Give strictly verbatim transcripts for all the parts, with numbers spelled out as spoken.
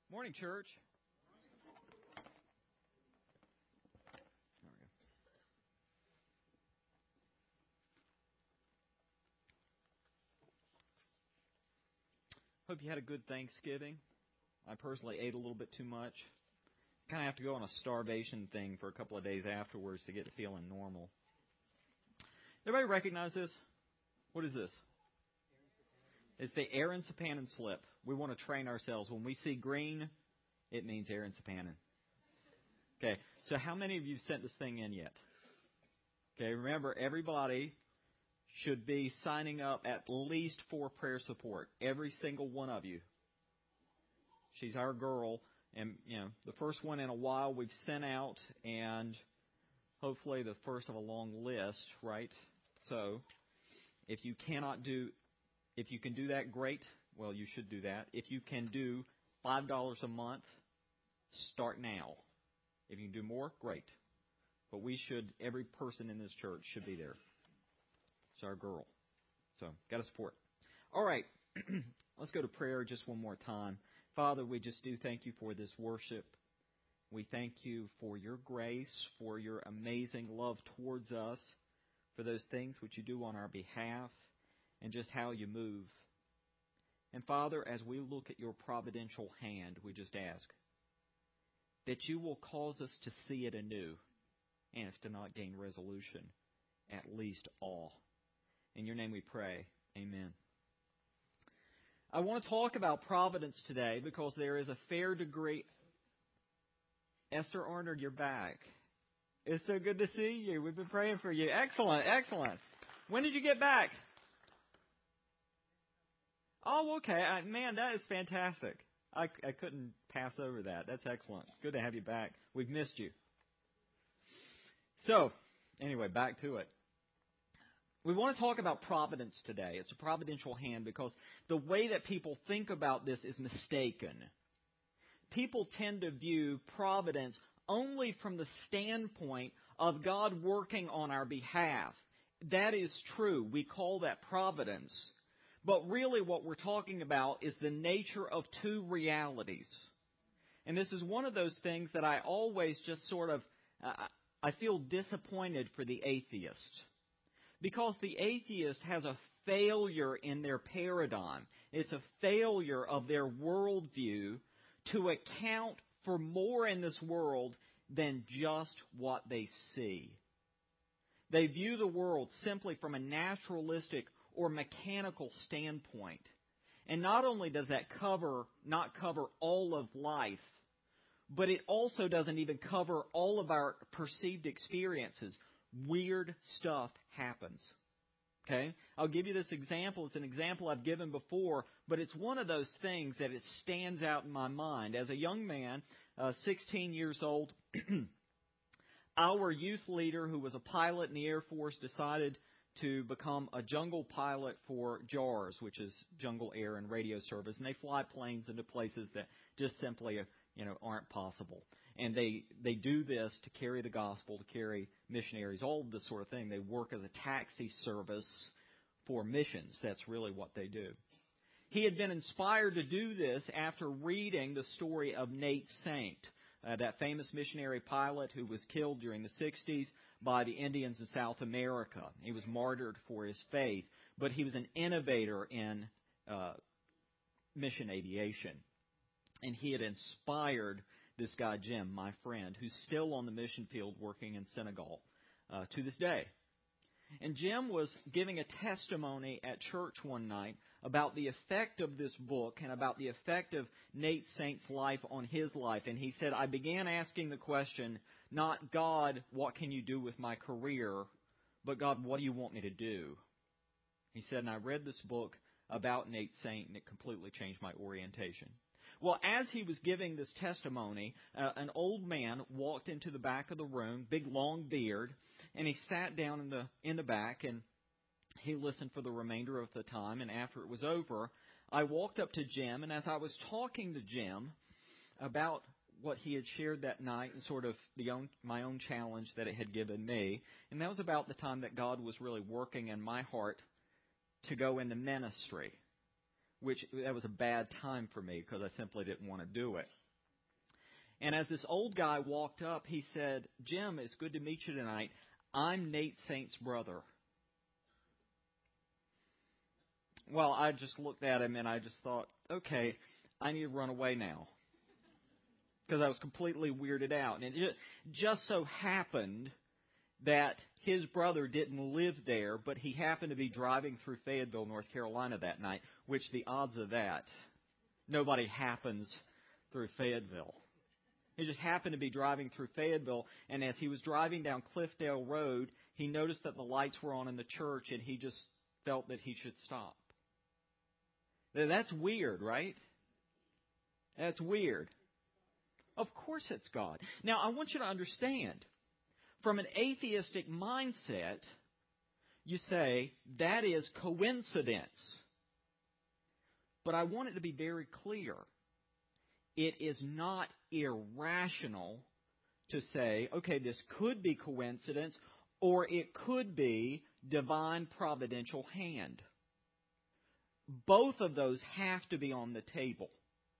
Morning, church. There we go. Hope you had a good Thanksgiving. I personally ate a little bit too much. Kind of have to go on a starvation thing for a couple of days afterwards to get to feeling normal. Everybody recognize this? What is this? It's the Aaron Sapanen slip. We want to train ourselves. When we see green, it means Aaron Sapanen. Okay, so how many of you sent this thing in yet? Okay, remember, everybody should be signing up at least for prayer support. Every single one of you. She's our girl. And, you know, the first one in a while we've sent out, and hopefully the first of a long list, right? So, if you cannot do... If you can do that, great. Well, you should do that. If you can do five dollars a month, start now. If you can do more, great. But we should, every person in this church should be there. It's our girl. So, got to support. All right. Let's go to prayer just one more time. Father, we just do thank you for this worship. We thank you for your grace, for your amazing love towards us, for those things which you do on our behalf, and just how you move. And Father, as we look at your providential hand, we just ask that you will cause us to see it anew, and if to not gain resolution, at least awe. In your name we pray. Amen. I want to talk about providence today because there is a fair degree... Esther Arnold, you're back. It's so good to see you. We've been praying for you. Excellent, excellent. When did you get back? Oh, okay. I, man, that is fantastic. I, I couldn't pass over that. That's excellent. Good to have you back. We've missed you. So, anyway, back to it. We want to talk about providence today. It's a providential hand because the way that people think about this is mistaken. People tend to view providence only from the standpoint of God working on our behalf. That is true. We call that providence. But really what we're talking about is the nature of two realities. And this is one of those things that I always just sort of, uh, I feel disappointed for the atheist. Because the atheist has a failure in their paradigm. It's a failure of their worldview to account for more in this world than just what they see. They view the world simply from a naturalistic or mechanical standpoint. And not only does that cover not cover all of life, but it also doesn't even cover all of our perceived experiences. Weird stuff happens. Okay? I'll give you this example. It's an example I've given before, but it's one of those things that it stands out in my mind. As a young man, uh, sixteen years old, our youth leader, who was a pilot in the Air Force, decided to become a jungle pilot for JARS, which is Jungle Air and Radio Service, and they fly planes into places that just simply, you know, aren't possible. And they they do this to carry the gospel, to carry missionaries, all of this sort of thing. They work as a taxi service for missions. That's really what they do. He had been inspired to do this after reading the story of Nate Saint, Uh, that famous missionary pilot who was killed during the sixties by the Indians in South America. He was martyred for his faith, but he was an innovator in uh, mission aviation. And he had inspired this guy, Jim, my friend, who's still on the mission field working in Senegal uh, to this day. And Jim was giving a testimony at church one night about the effect of this book and about the effect of Nate Saint's life on his life. And he said, I began asking the question, not God, what can you do with my career, but God, what do you want me to do? He said, and I read this book about Nate Saint, and it completely changed my orientation. Well, as he was giving this testimony, uh, an old man walked into the back of the room, big long beard, and he sat down in the in the back, and he listened for the remainder of the time. And after it was over, I walked up to Jim, and as I was talking to Jim about what he had shared that night and sort of the own, my own challenge that it had given me, and that was about the time that God was really working in my heart to go into ministry. which that was a bad time for me because I simply didn't want to do it. And as this old guy walked up, he said, "Jim, it's good to meet you tonight. I'm Nate Saint's brother." Well, I just looked at him and I just thought, okay, I need to run away now. Because I was completely weirded out. And it just so happened that his brother didn't live there, but he happened to be driving through Fayetteville, North Carolina that night, which the odds of that, nobody happens through Fayetteville. He just happened to be driving through Fayetteville, and as he was driving down Cliffdale Road, he noticed that the lights were on in the church, and he just felt that he should stop. That's weird, right? That's weird. Of course it's God. Now, I want you to understand, from an atheistic mindset, you say, that is coincidence. But I want it to be very clear. It is not irrational to say, okay, this could be coincidence, or it could be divine providential hand. Both of those have to be on the table.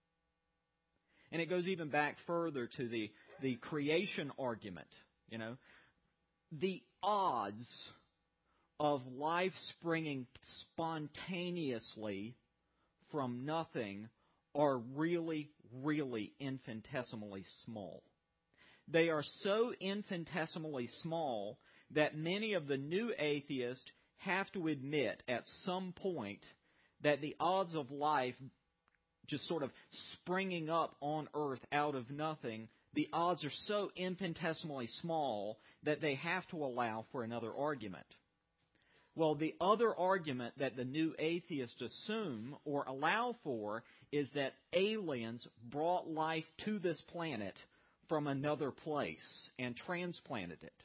And it goes even back further to the, the creation argument. You know, the odds of life springing spontaneously from nothing are really, really infinitesimally small. They are so infinitesimally small that many of the new atheists have to admit at some point that the odds of life just sort of springing up on earth out of nothing, the odds are so infinitesimally small that they have to allow for another argument. Well, the other argument that the new atheists assume or allow for is that aliens brought life to this planet from another place and transplanted it,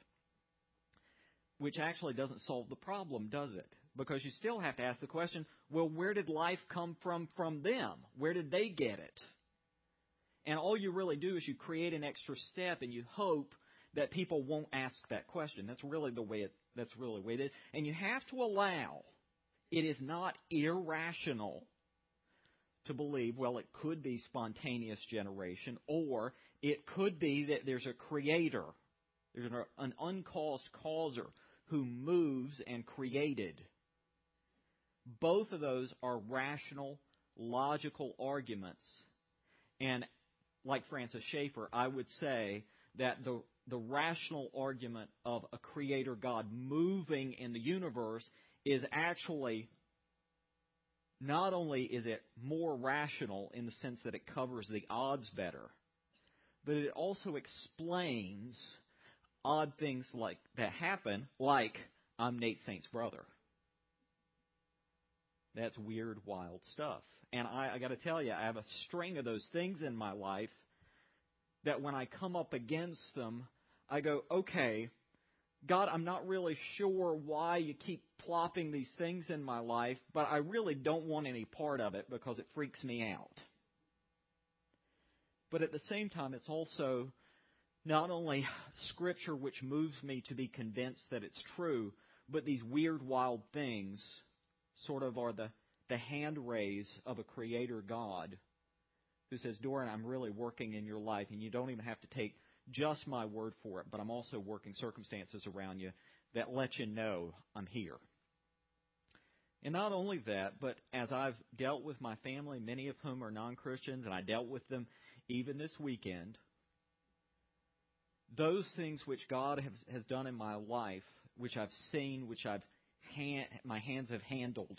which actually doesn't solve the problem, does it? Because you still have to ask the question, well, where did life come from from them? Where did they get it? And all you really do is you create an extra step and you hope that people won't ask that question. That's really the way it, that's really the way it is. And you have to allow, it is not irrational to believe, well, it could be spontaneous generation, or it could be that there's a creator, there's an, an uncaused causer who moves and created. Both of those are rational, logical arguments. And like Francis Schaeffer, I would say that the, the rational argument of a creator God moving in the universe is actually, not only is it more rational in the sense that it covers the odds better, but it also explains odd things like that happen, like I'm Nate Saint's brother. That's weird, wild stuff. And I, I got to tell you, I have a string of those things in my life that when I come up against them, I go, okay, God, I'm not really sure why you keep plopping these things in my life, but I really don't want any part of it because it freaks me out. But at the same time, it's also not only Scripture which moves me to be convinced that it's true, but these weird, wild things sort of are the, the hand raise of a creator God who says, Doran, I'm really working in your life, and you don't even have to take just my word for it, but I'm also working circumstances around you that let you know I'm here. And not only that, but as I've dealt with my family, many of whom are non-Christians, and I dealt with them even this weekend, those things which God has, has done in my life, which I've seen, which I've hand, my hands have handled,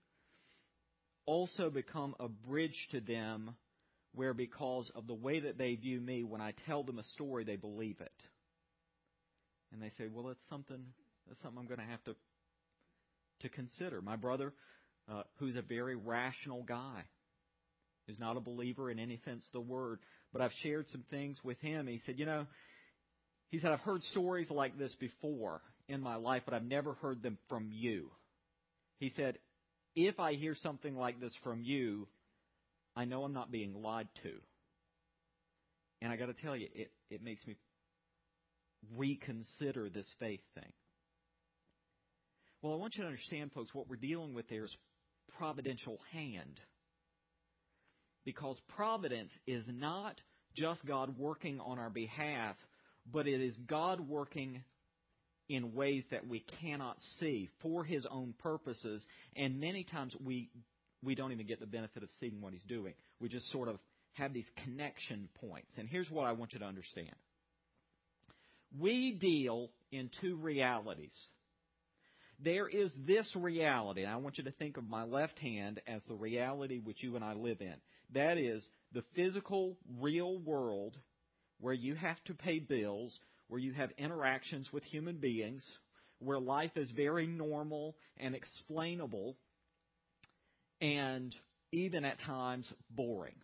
also become a bridge to them where because of the way that they view me, when I tell them a story, they believe it. And they say, well, that's something, that's something I'm going to have to, to consider. My brother, uh, who's a very rational guy, who's not a believer in any sense of the word, but I've shared some things with him. He said, you know, he said, I've heard stories like this before in my life, but I've never heard them from you. He said, if I hear something like this from you, I know I'm not being lied to. And I got to tell you, it, it makes me reconsider this faith thing. Well, I want you to understand, folks, what we're dealing with there is providential hand. because providence is not just God working on our behalf, but it is God working in ways that we cannot see for His own purposes. And many times we we don't even get the benefit of seeing what He's doing. We just sort of have these connection points. And here's what I want you to understand. We deal in two realities. There is this reality, and I want you to think of my left hand as the reality which you and I live in. That is the physical, real world where you have to pay bills, where you have interactions with human beings, where life is very normal and explainable, and even at times boring.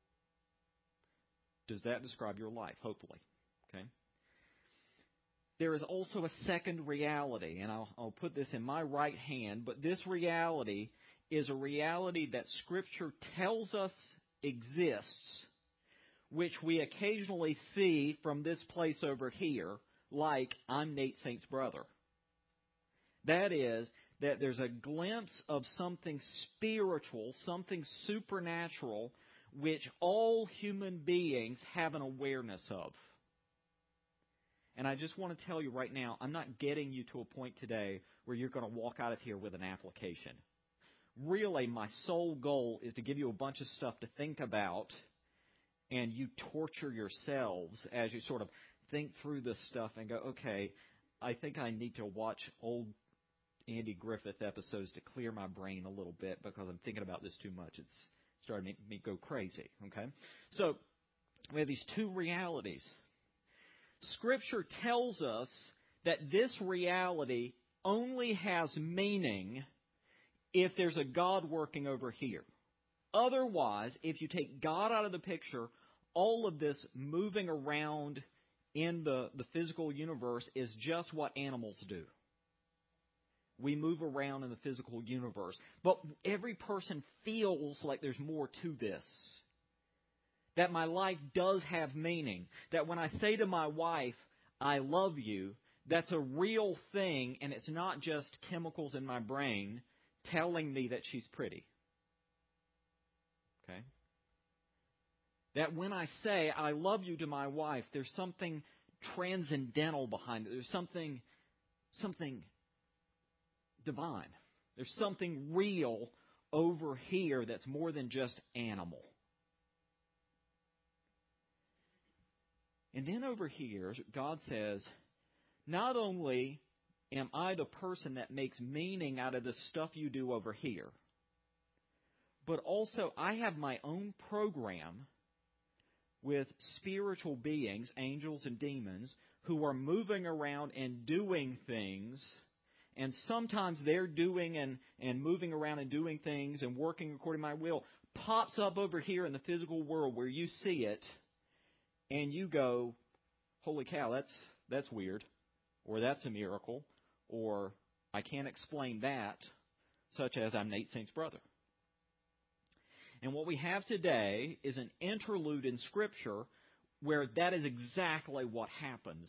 Does that describe your life? Hopefully. Okay. There is also a second reality, and I'll, I'll put this in my right hand, but this reality is a reality that Scripture tells us exists, which we occasionally see from this place over here, like I'm Nate Saint's brother. That is, that there's a glimpse of something spiritual, something supernatural, which all human beings have an awareness of. And I just want to tell you right now, I'm not getting you to a point today where you're going to walk out of here with an application. Really, my sole goal is to give you a bunch of stuff to think about, and you torture yourselves as you sort of think through this stuff and go, okay, I think I need to watch old Andy Griffith episodes to clear my brain a little bit because I'm thinking about this too much. It's starting to make me go crazy, okay? So we have these two realities. Scripture tells us that this reality only has meaning if there's a God working over here. Otherwise, if you take God out of the picture, all of this moving around in the, the physical universe is just what animals do. We move around in the physical universe. But every person feels like there's more to this. That my life does have meaning. That when I say to my wife, I love you, that's a real thing, and it's not just chemicals in my brain telling me that she's pretty. Okay? That when I say, I love you to my wife, there's something transcendental behind it. There's something, something divine. There's something real over here that's more than just animal. And then over here, God says, not only am I the person that makes meaning out of the stuff you do over here, but also I have my own program with spiritual beings, angels and demons, who are moving around and doing things. And sometimes they're doing and, and moving around and doing things and working according to my will pops up over here in the physical world where you see it. And you go, holy cow, that's that's weird, or that's a miracle, or I can't explain that, such as I'm Nate Saint's brother. And what we have today is an interlude in Scripture where that is exactly what happens.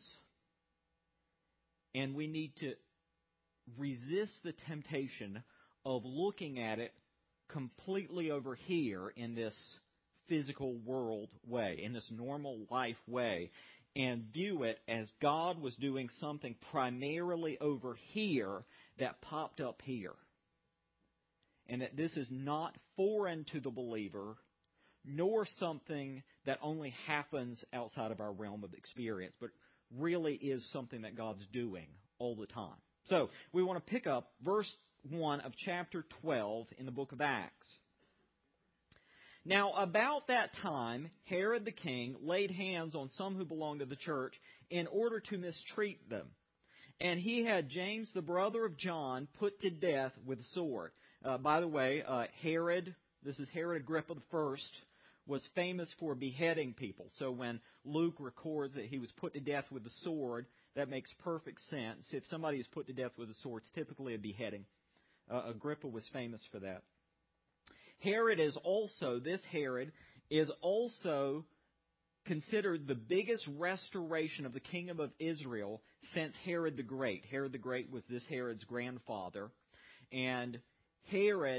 And we need to resist the temptation of looking at it completely over here in this physical world way, in this normal life way, and view it as God was doing something primarily over here that popped up here. And that this is not foreign to the believer, nor something that only happens outside of our realm of experience, but really is something that God's doing all the time. So, we want to pick up verse one of chapter twelve in the book of Acts. Now, about that time, Herod the king laid hands on some who belonged to the church in order to mistreat them. And he had James, the brother of John, put to death with a sword. Uh, by the way, uh, Herod, this is Herod Agrippa the First, was famous for beheading people. So when Luke records that he was put to death with the sword, that makes perfect sense. If somebody is put to death with a sword, it's typically a beheading. Uh, Agrippa was famous for that. Herod is also, this Herod, is also considered the biggest restoration of the kingdom of Israel since Herod the Great. Herod the Great was this Herod's grandfather. And Herod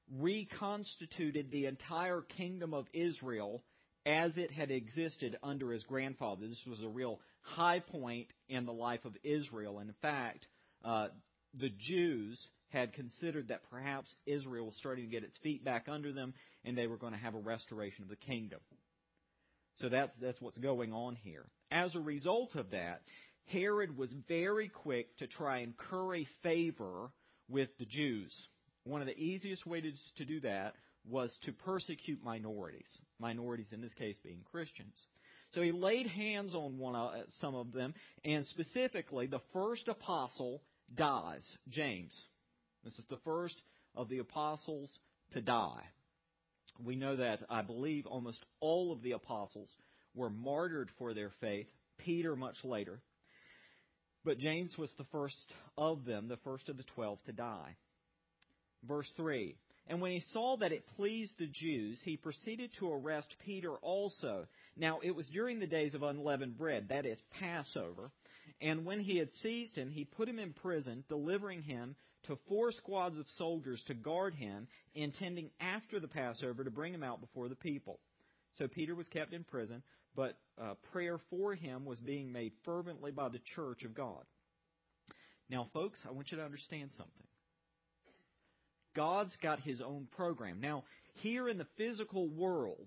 reconstituted the entire kingdom of Israel as it had existed under his grandfather. This was a real high point in the life of Israel. And in fact, uh, the Jews had considered that perhaps Israel was starting to get its feet back under them, and they were going to have a restoration of the kingdom. So that's that's what's going on here. As a result of that, Herod was very quick to try and curry favor with the Jews. One of the easiest ways to do that was to persecute minorities. Minorities in this case being Christians. So he laid hands on one uh, some of them, and specifically the first apostle dies, James. This is the first of the apostles to die. We know that, I believe, almost all of the apostles were martyred for their faith, Peter much later. But James was the first of them, the first of the twelve to die. Verse three, and when he saw that it pleased the Jews, he proceeded to arrest Peter also. Now, it was during the days of unleavened bread, that is, Passover. And when he had seized him, he put him in prison, delivering him to four squads of soldiers to guard him, intending after the Passover to bring him out before the people. So Peter was kept in prison, but uh, prayer for him was being made fervently by the church of God. Now, folks, I want you to understand something. God's got His own program. Now, here in the physical world,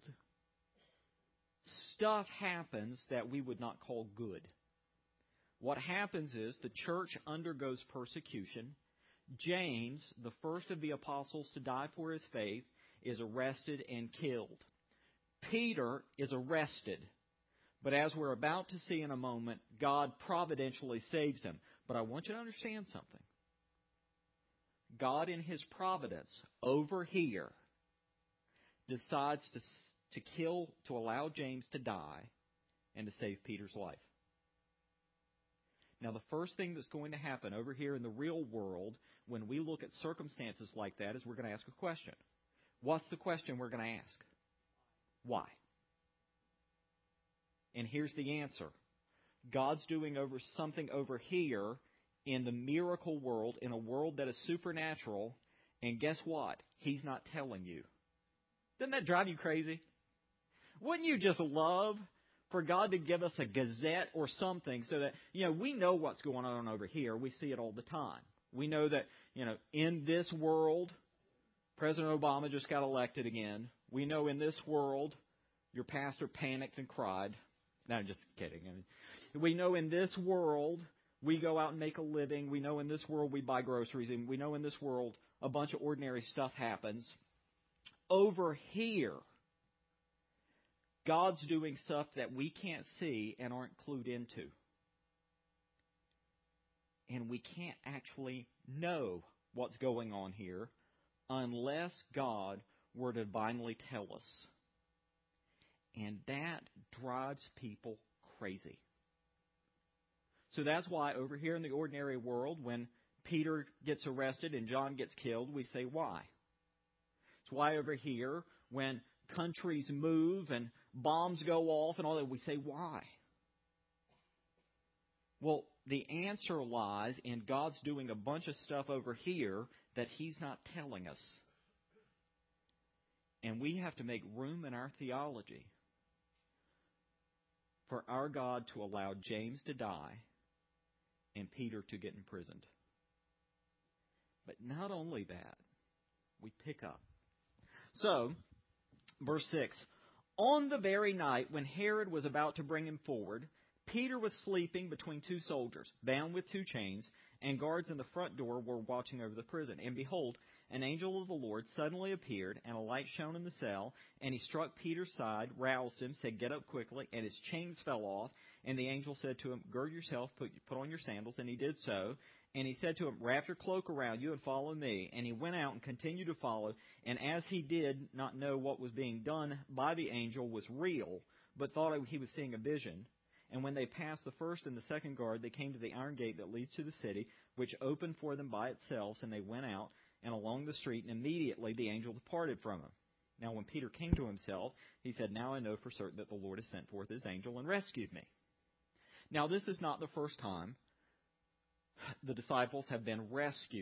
stuff happens that we would not call good. What happens is the church undergoes persecution. James, the first of the apostles to die for his faith, is arrested and killed. Peter is arrested. But as we're about to see in a moment, God providentially saves him. But I want you to understand something. God in His providence over here decides to, to kill, to allow James to die and to save Peter's life. Now, the first thing that's going to happen over here in the real world when we look at circumstances like that is we're going to ask a question. What's the question we're going to ask? Why? And here's the answer. God's doing over something over here in the miracle world, in a world that is supernatural, and guess what? He's not telling you. Doesn't that drive you crazy? Wouldn't you just love for God to give us a gazette or something so that, you know, we know what's going on over here. We see it all the time. We know that, you know, in this world, President Obama just got elected again. We know in this world, your pastor panicked and cried. No, I'm just kidding. I mean, we know in this world, we go out and make a living. We know in this world we buy groceries. And we know in this world a bunch of ordinary stuff happens. Over here, God's doing stuff that we can't see and aren't clued into. And we can't actually know what's going on here unless God were to divinely tell us. And that drives people crazy. So that's why over here in the ordinary world, when Peter gets arrested and John gets killed, we say, why? It's why over here, when countries move and bombs go off and all that, we say, why? Well, the answer lies in God's doing a bunch of stuff over here that He's not telling us. And we have to make room in our theology for our God to allow James to die and Peter to get imprisoned. But not only that, we pick up. So, verse six, on the very night when Herod was about to bring him forward, Peter was sleeping between two soldiers, bound with two chains, and guards in the front door were watching over the prison. And behold, an angel of the Lord suddenly appeared, and a light shone in the cell, and he struck Peter's side, roused him, said, "Get up quickly," and his chains fell off. And the angel said to him, "Gird yourself, put, put on your sandals," and he did so. And he said to him, "Wrap your cloak around you and follow me." And he went out and continued to follow. And as he did not know what was being done by the angel was real, but thought he was seeing a vision. And when they passed the first and the second guard, they came to the iron gate that leads to the city, which opened for them by itself. And they went out and along the street, and immediately the angel departed from him. Now when Peter came to himself, he said, "Now I know for certain that the Lord has sent forth His angel and rescued me." Now this is not the first time the disciples have been rescued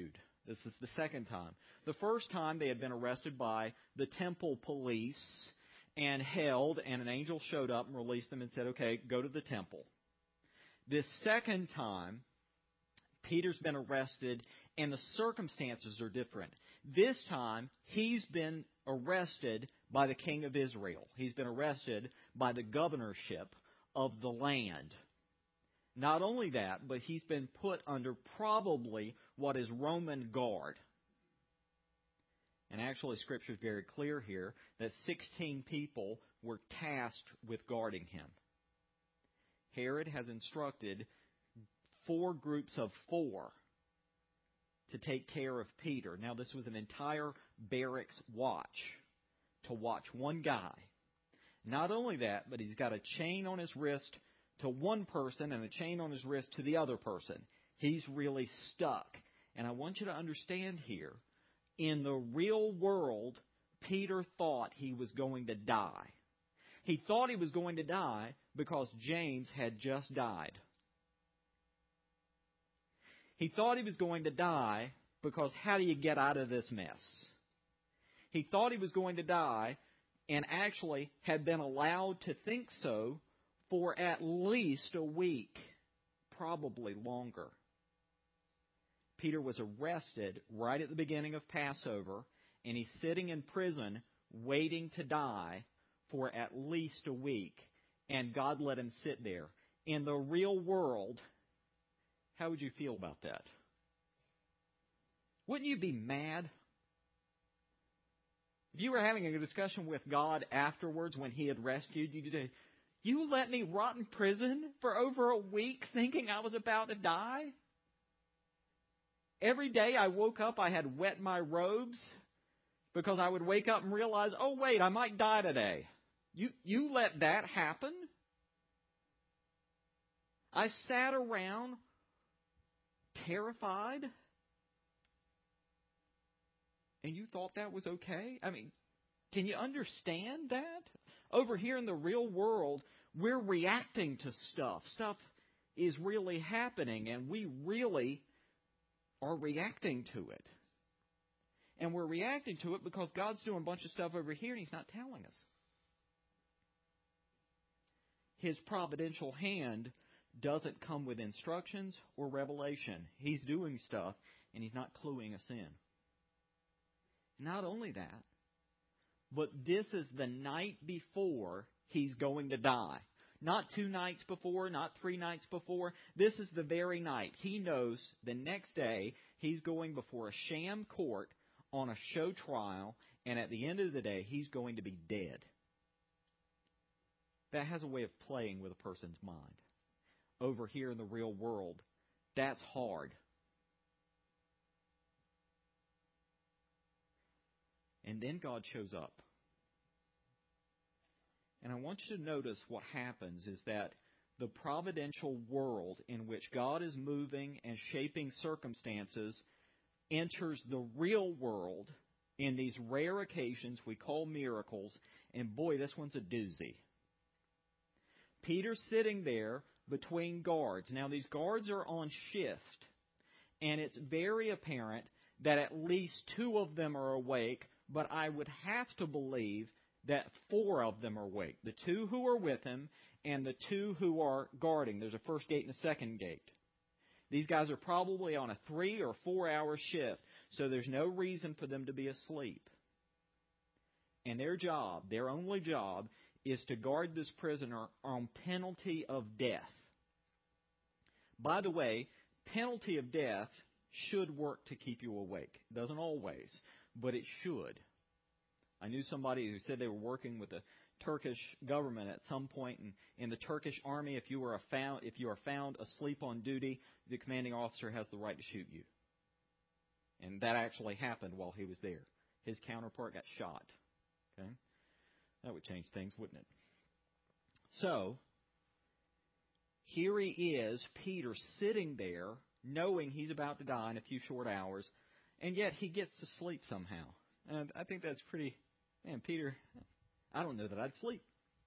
This is the second time. The first time they had been arrested by the temple police and held, and an angel showed up and released them and said, okay, go to the temple. This second time, Peter's been arrested, and the circumstances are different. This time, he's been arrested by the king of Israel. He's been arrested by the governorship of the land. Not only that, but he's been put under probably what is Roman guard. And actually, Scripture is very clear here that sixteen people were tasked with guarding him. Herod has instructed four groups of four to take care of Peter. Now, this was an entire barracks watch to watch one guy. Not only that, but he's got a chain on his wrist to one person and a chain on his wrist to the other person. He's really stuck. And I want you to understand here, in the real world, Peter thought he was going to die. He thought he was going to die because James had just died. He thought he was going to die because how do you get out of this mess? He thought he was going to die and actually had been allowed to think so for at least a week, probably longer. Peter was arrested right at the beginning of Passover, and he's sitting in prison waiting to die for at least a week, and God let him sit there. In the real world, how would you feel about that? Wouldn't you be mad? If you were having a discussion with God afterwards when He had rescued you, you'd say, you let me rot in prison for over a week thinking I was about to die? Every day I woke up, I had wet my robes because I would wake up and realize, oh, wait, I might die today. You, you let that happen? I sat around terrified, and you thought that was okay? I mean, can you understand that? Over here in the real world, we're reacting to stuff. Stuff is really happening, and we really are reacting to it. And we're reacting to it because God's doing a bunch of stuff over here, and He's not telling us. His providential hand doesn't come with instructions or revelation. He's doing stuff, and He's not cluing us in. Not only that, but this is the night before He's going to die. Not two nights before, not three nights before. This is the very night. He knows the next day he's going before a sham court on a show trial, and at the end of the day, he's going to be dead. That has a way of playing with a person's mind. Over here in the real world, that's hard. And then God shows up. And I want you to notice what happens is that the providential world in which God is moving and shaping circumstances enters the real world in these rare occasions we call miracles. And boy, this one's a doozy. Peter's sitting there between guards. Now, these guards are on shift, and it's very apparent that at least two of them are awake, but I would have to believe that four of them are awake. The two who are with him and the two who are guarding. There's a first gate and a second gate. These guys are probably on a three or four hour shift, so there's no reason for them to be asleep. And their job, their only job, is to guard this prisoner on penalty of death. By the way, penalty of death should work to keep you awake. It doesn't always, but it should. I knew somebody who said they were working with the Turkish government at some point in, in the Turkish army. If you were a found, if you are found asleep on duty, the commanding officer has the right to shoot you. And that actually happened while he was there. His counterpart got shot. Okay, that would change things, wouldn't it? So here he is, Peter, sitting there, knowing he's about to die in a few short hours, and yet he gets to sleep somehow. And I think that's pretty. Man, Peter, I don't know that I'd sleep.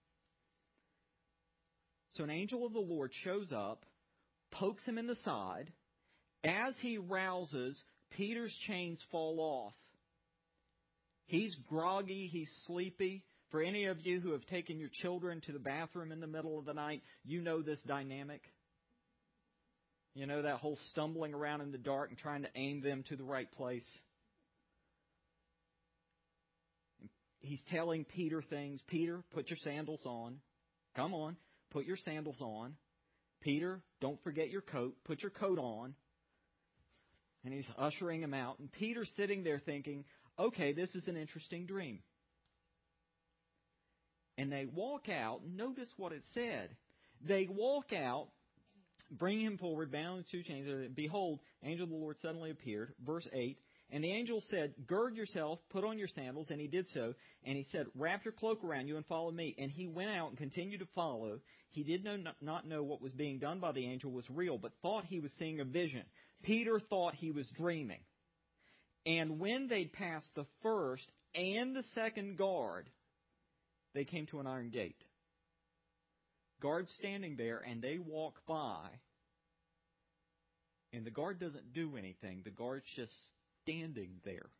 So an angel of the Lord shows up, pokes him in the side. As he rouses Peter's chains fall off. He's groggy. He's sleepy. For any of you who have taken your children to the bathroom in the middle of the night, you know this dynamic. You know that whole stumbling around in the dark and trying to aim them to the right place. He's telling Peter things. Peter, put your sandals on. Come on, put your sandals on. Peter, don't forget your coat. Put your coat on. And he's ushering him out. And Peter's sitting there thinking, okay, this is an interesting dream. And they walk out. Notice what it said. They walk out, bring him forward, bound with two chains. Behold, angel of the Lord suddenly appeared. Verse eight. And the angel said, gird yourself, put on your sandals. And he did so. And he said, wrap your cloak around you and follow me. And he went out and continued to follow. He did know, not know what was being done by the angel was real, but thought he was seeing a vision. Peter thought he was dreaming. And when they'd passed the first and the second guard, they came to an iron gate. Guard's standing there, and they walk by. And the guard doesn't do anything. The guard's just standing there.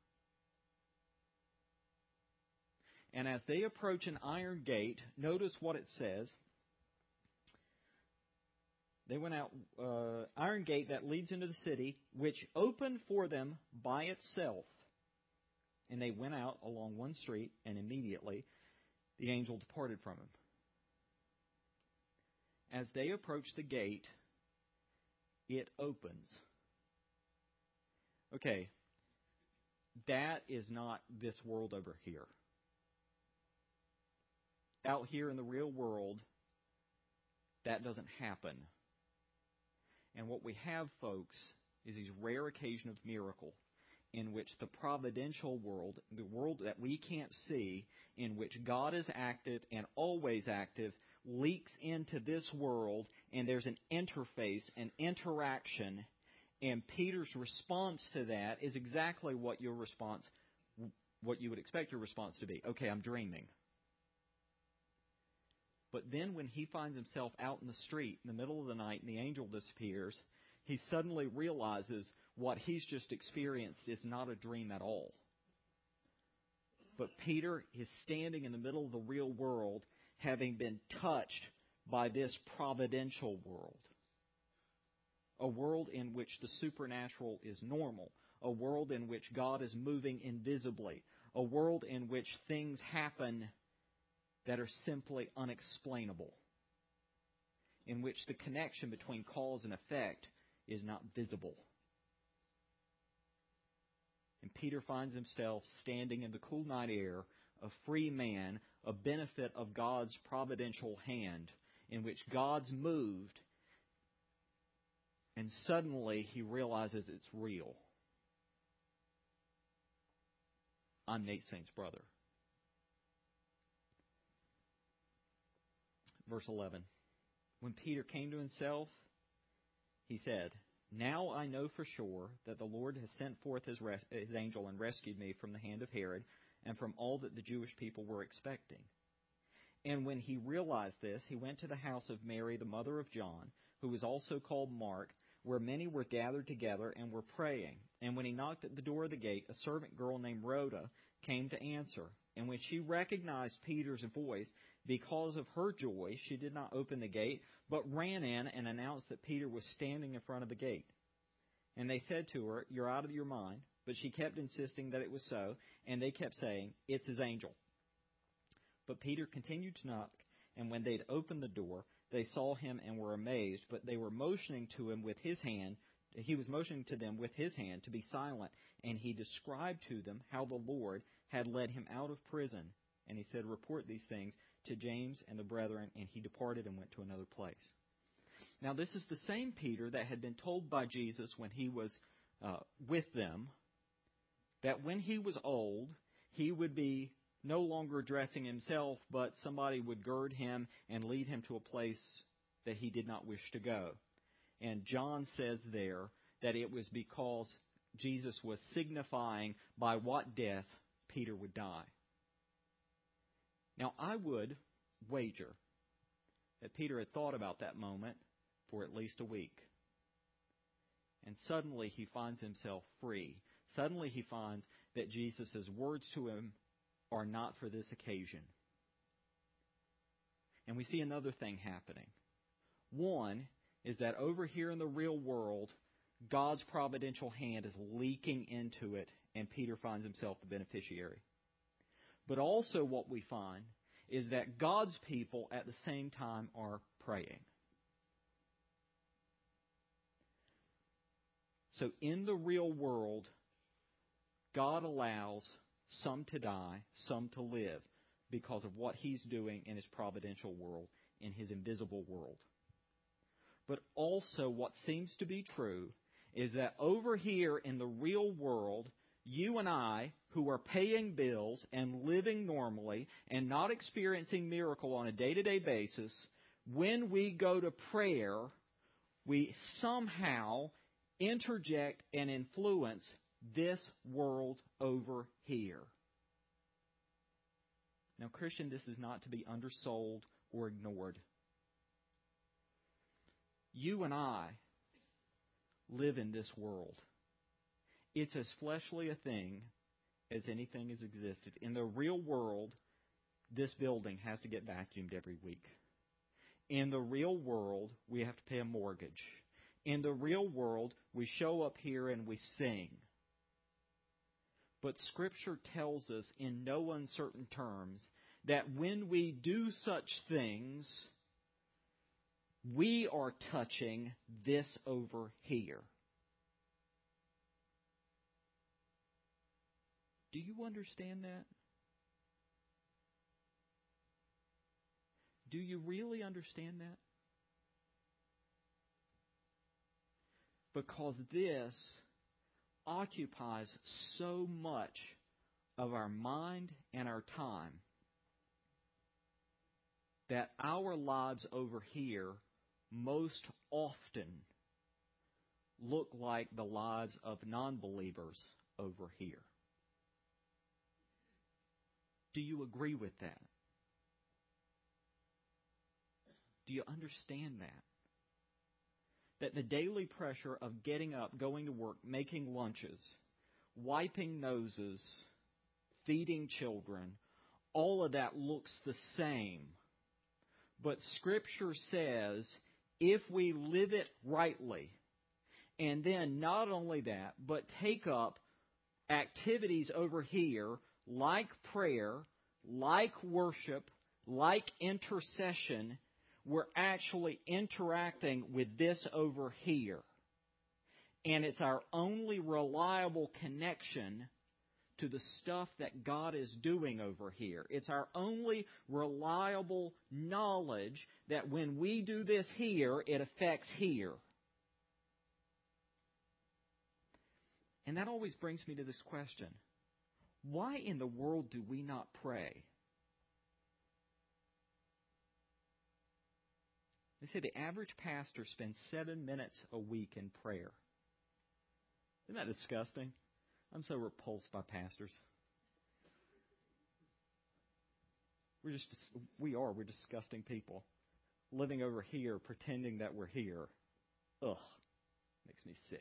And as they approach an iron gate, notice what it says. They went out, uh, iron gate that leads into the city, which opened for them by itself. And they went out along one street, and immediately the angel departed from him. As they approach the gate, it opens. Okay, that is not this world over here. Out here in the real world, that doesn't happen. And what we have, folks, is these rare occasions of miracle in which the providential world, the world that we can't see, in which God is active and always active, leaks into this world, and there's an interface, an interaction, and Peter's response to that is exactly what your response, what you would expect your response to be. Okay, I'm dreaming. But then when he finds himself out in the street in the middle of the night and the angel disappears, he suddenly realizes what he's just experienced is not a dream at all. But Peter is standing in the middle of the real world, having been touched by this providential world. A world in which the supernatural is normal. A world in which God is moving invisibly. A world in which things happen that are simply unexplainable. In which the connection between cause and effect is not visible. And Peter finds himself standing in the cool night air, a free man, a benefit of God's providential hand, in which God's moved, and suddenly he realizes it's real. I'm Nate Saint's brother. Verse eleven. When Peter came to himself, he said, now I know for sure that the Lord has sent forth his, res- his angel and rescued me from the hand of Herod and from all that the Jewish people were expecting. And when he realized this, he went to the house of Mary, the mother of John, who was also called Mark, where many were gathered together and were praying. And when he knocked at the door of the gate, a servant girl named Rhoda came to answer. And when she recognized Peter's voice, because of her joy, she did not open the gate, but ran in and announced that Peter was standing in front of the gate. And they said to her, you're out of your mind. But she kept insisting that it was so, and they kept saying, it's his angel. But Peter continued to knock, and when they'd opened the door, they saw him and were amazed, but they were motioning to him with his hand. He was motioning to them with his hand to be silent, and he described to them how the Lord had led him out of prison. And he said, report these things to James and the brethren, and he departed and went to another place. Now, this is the same Peter that had been told by Jesus when he was uh, with them that when he was old, he would be no longer dressing himself, but somebody would gird him and lead him to a place that he did not wish to go. And John says there that it was because Jesus was signifying by what death Peter would die. Now, I would wager that Peter had thought about that moment for at least a week. And suddenly he finds himself free. Suddenly he finds that Jesus' words to him are not for this occasion. And we see another thing happening. One is that over here in the real world, God's providential hand is leaking into it, and Peter finds himself the beneficiary. But also what we find is that God's people at the same time are praying. So in the real world, God allows some to die, some to live, because of what He's doing in His providential world, in His invisible world. But also what seems to be true is that over here in the real world, you and I, who are paying bills and living normally and not experiencing miracle on a day-to-day basis, when we go to prayer, we somehow interject and influence this world over here. Now, Christian, this is not to be undersold or ignored. You and I live in this world. It's as fleshly a thing as anything has existed. In the real world, this building has to get vacuumed every week. In the real world, we have to pay a mortgage. In the real world, we show up here and we sing. But Scripture tells us in no uncertain terms that when we do such things, we are touching this over here. Do you understand that? Do you really understand that? Because this occupies so much of our mind and our time that our lives over here most often look like the lives of non-believers over here. Do you agree with that? Do you understand that? That the daily pressure of getting up, going to work, making lunches, wiping noses, feeding children, all of that looks the same. But Scripture says if we live it rightly, and then not only that, but take up activities over here like prayer, like worship, like intercession, we're actually interacting with this over here. And it's our only reliable connection to the stuff that God is doing over here. It's our only reliable knowledge that when we do this here, it affects here. And that always brings me to this question. Why in the world do we not pray? They say the average pastor spends seven minutes a week in prayer. Isn't that disgusting? I'm so repulsed by pastors. We're just, we are, we're disgusting people. Living over here, pretending that we're here. Ugh, makes me sick.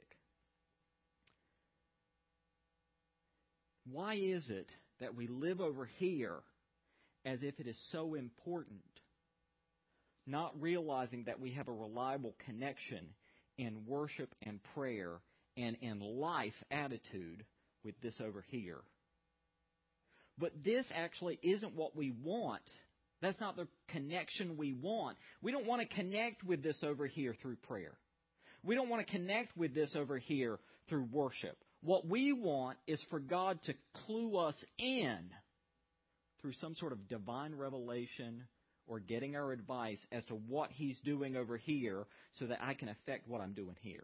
Why is it that we live over here as if it is so important, not realizing that we have a reliable connection in worship and prayer and in life attitude with this over here? But this actually isn't what we want. That's not the connection we want. We don't want to connect with this over here through prayer. We don't want to connect with this over here through worship. What we want is for God to clue us in through some sort of divine revelation or getting our advice as to what He's doing over here so that I can affect what I'm doing here.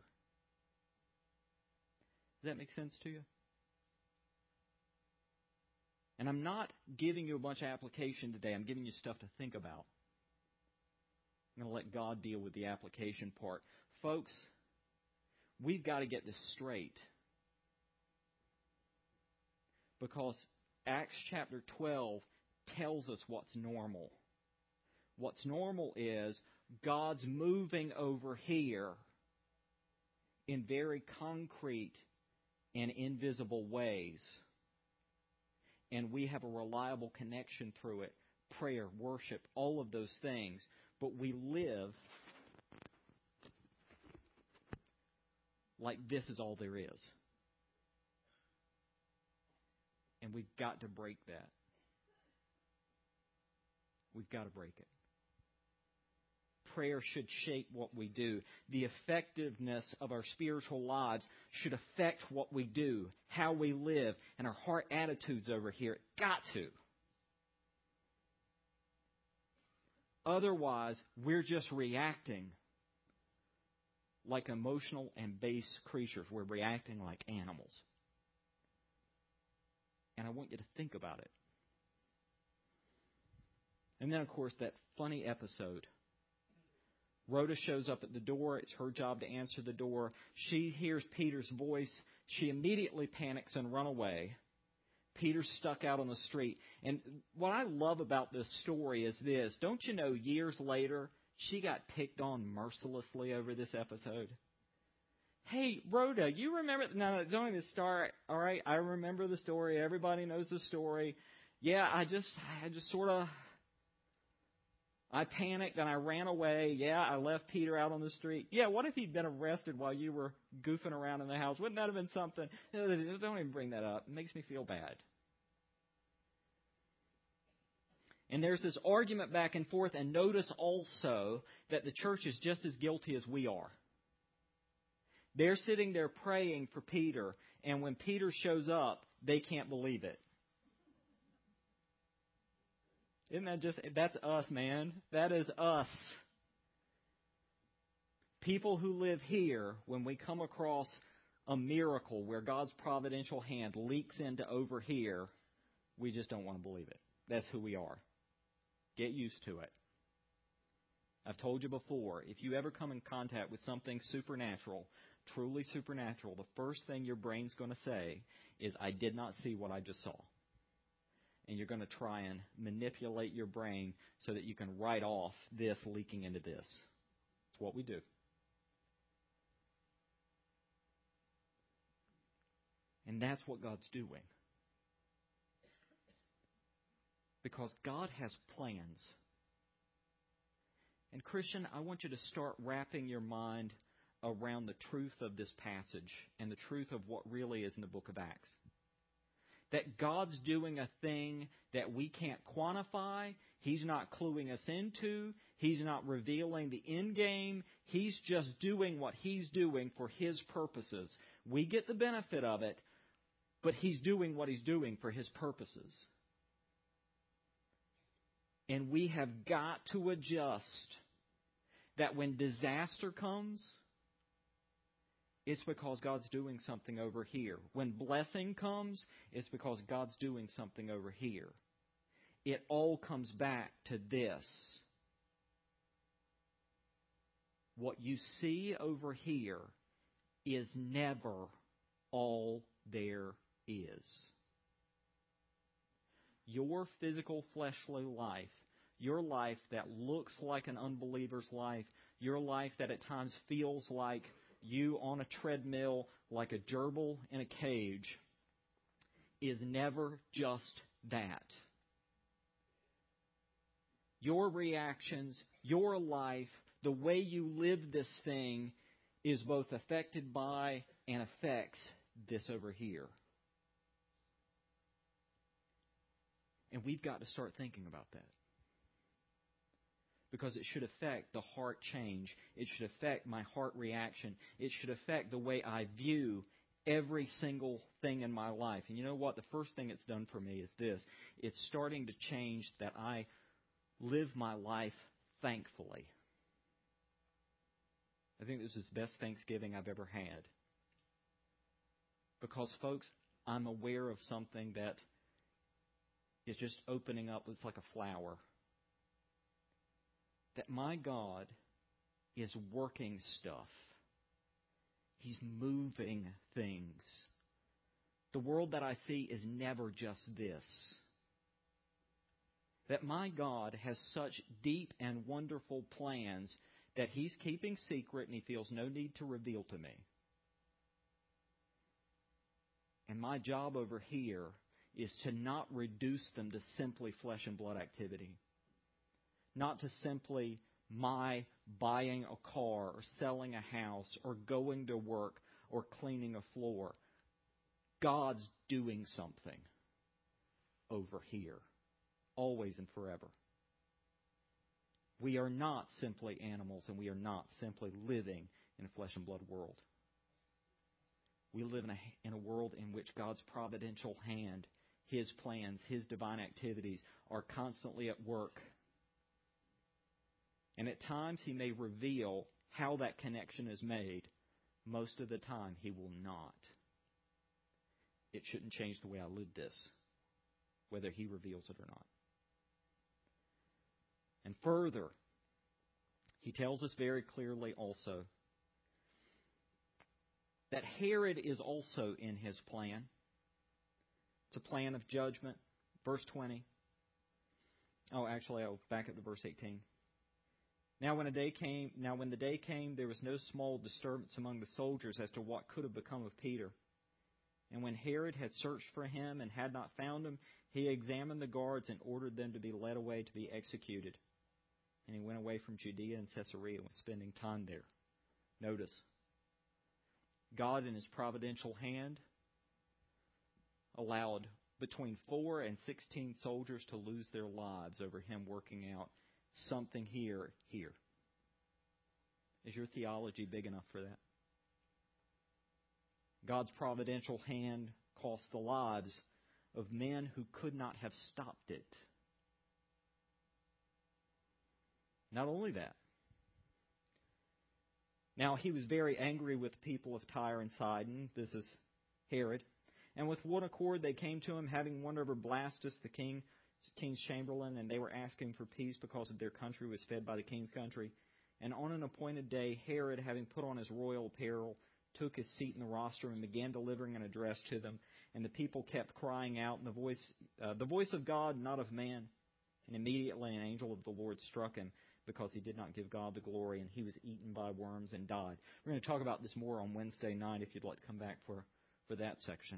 Does that make sense to you? And I'm not giving you a bunch of application today. I'm giving you stuff to think about. I'm going to let God deal with the application part. Folks, we've got to get this straight. Because Acts chapter twelve tells us what's normal. What's normal is God's moving over here in very concrete and invisible ways. And we have a reliable connection through it. Prayer, worship, all of those things. But we live like this is all there is. And we've got to break that. We've got to break it. Prayer should shape what we do. The effectiveness of our spiritual lives should affect what we do, how we live, and our heart attitudes over here. Got to. Otherwise, we're just reacting like emotional and base creatures. We're reacting like animals. And I want you to think about it. And then, of course, that funny episode. Rhoda shows up at the door. It's her job to answer the door. She hears Peter's voice. She immediately panics and runs away. Peter's stuck out on the street. And what I love about this story is this. Don't you know, years later, she got picked on mercilessly over this episode? Hey, Rhoda, you remember? No, no, don't even start. All right, I remember the story. Everybody knows the story. Yeah, I just, I just sort of... I panicked and I ran away. Yeah, I left Peter out on the street. Yeah, what if he'd been arrested while you were goofing around in the house? Wouldn't that have been something? Don't even bring that up. It makes me feel bad. And there's this argument back and forth. And notice also that the church is just as guilty as we are. They're sitting there praying for Peter. And when Peter shows up, they can't believe it. Isn't that just, that's us, man. That is us. People who live here, when we come across a miracle where God's providential hand leaks into over here, we just don't want to believe it. That's who we are. Get used to it. I've told you before, if you ever come in contact with something supernatural, truly supernatural, the first thing your brain's going to say is, I did not see what I just saw. And you're going to try and manipulate your brain so that you can write off this leaking into this. It's what we do. And that's what God's doing. Because God has plans. And Christian, I want you to start wrapping your mind around the truth of this passage and the truth of what really is in the book of Acts. That God's doing a thing that we can't quantify. He's not cluing us into. He's not revealing the end game. He's just doing what He's doing for His purposes. We get the benefit of it, but He's doing what He's doing for His purposes. And we have got to adjust that when disaster comes, it's because God's doing something over here. When blessing comes, it's because God's doing something over here. It all comes back to this. What you see over here is never all there is. Your physical fleshly life, your life that looks like an unbeliever's life, your life that at times feels like you on a treadmill, like a gerbil in a cage, is never just that. Your reactions, your life, the way you live this thing is both affected by and affects this over here. And we've got to start thinking about that. Because it should affect the heart change. It should affect my heart reaction. It should affect the way I view every single thing in my life. And you know what? The first thing it's done for me is this. It's starting to change that I live my life thankfully. I think this is the best Thanksgiving I've ever had. Because, folks, I'm aware of something that is just opening up. It's like a flower. That my God is working stuff. He's moving things. The world that I see is never just this. That my God has such deep and wonderful plans that He's keeping secret and He feels no need to reveal to me. And my job over here is to not reduce them to simply flesh and blood activity. Not to simply my buying a car or selling a house or going to work or cleaning a floor. God's doing something over here, always and forever. We are not simply animals, and we are not simply living in a flesh and blood world. We live in a, in a world in which God's providential hand, His plans, His divine activities are constantly at work. And at times He may reveal how that connection is made. Most of the time He will not. It shouldn't change the way I live this, whether He reveals it or not. And further, He tells us very clearly also that Herod is also in his plan. It's a plan of judgment. Verse twenty. Oh, actually, I'll back up to verse eighteen. Now when a day came, now when the day came, there was no small disturbance among the soldiers as to what could have become of Peter. And when Herod had searched for him and had not found him, he examined the guards and ordered them to be led away to be executed. And he went away from Judea and Caesarea and was spending time there. Notice, God in His providential hand allowed between four and sixteen soldiers to lose their lives over Him working out something here, here. Is your theology big enough for that? God's providential hand cost the lives of men who could not have stopped it. Not only that. Now, he was very angry with the people of Tyre and Sidon. This is Herod. And with one accord they came to him, having won over Blastus, the king, king's chamberlain, and they were asking for peace because of their country was fed by the king's country. And on an appointed day, Herod, having put on his royal apparel, took his seat in the rostrum and began delivering an address to them. And the people kept crying out in the voice, uh, the voice of God, not of man. And immediately an angel of the Lord struck him, because he did not give God the glory, and he was eaten by worms and died. We're going to talk about this more on Wednesday night if you'd like to come back for, for that section.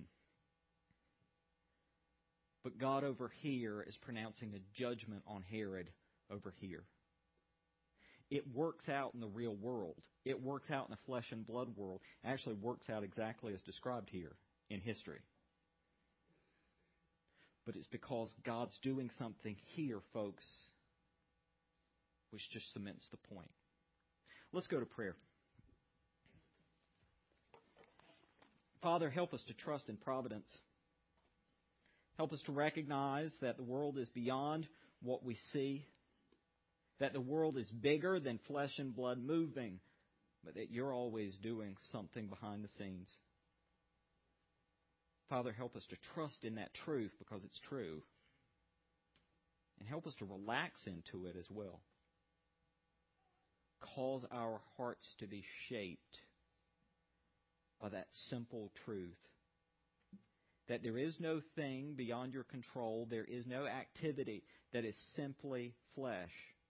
But God over here is pronouncing a judgment on Herod over here. It works out in the real world. It works out in the flesh and blood world. It actually works out exactly as described here in history. But it's because God's doing something here, folks, which just cements the point. Let's go to prayer. Father, help us to trust in providence. Help us to recognize that the world is beyond what we see, that the world is bigger than flesh and blood moving, but that You're always doing something behind the scenes. Father, help us to trust in that truth because it's true, and help us to relax into it as well. Cause our hearts to be shaped by that simple truth that there is no thing beyond Your control. There is no activity that is simply flesh.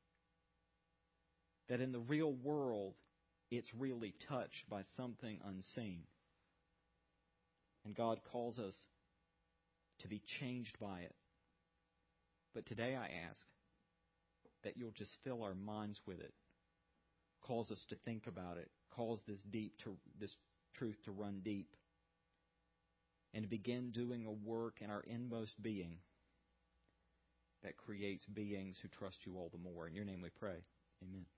That in the real world, it's really touched by something unseen. And God calls us to be changed by it. But today I ask that You'll just fill our minds with it. Cause us to think about it. Cause this deep to this truth to run deep. And to begin doing a work in our inmost being that creates beings who trust You all the more. In Your name we pray. Amen.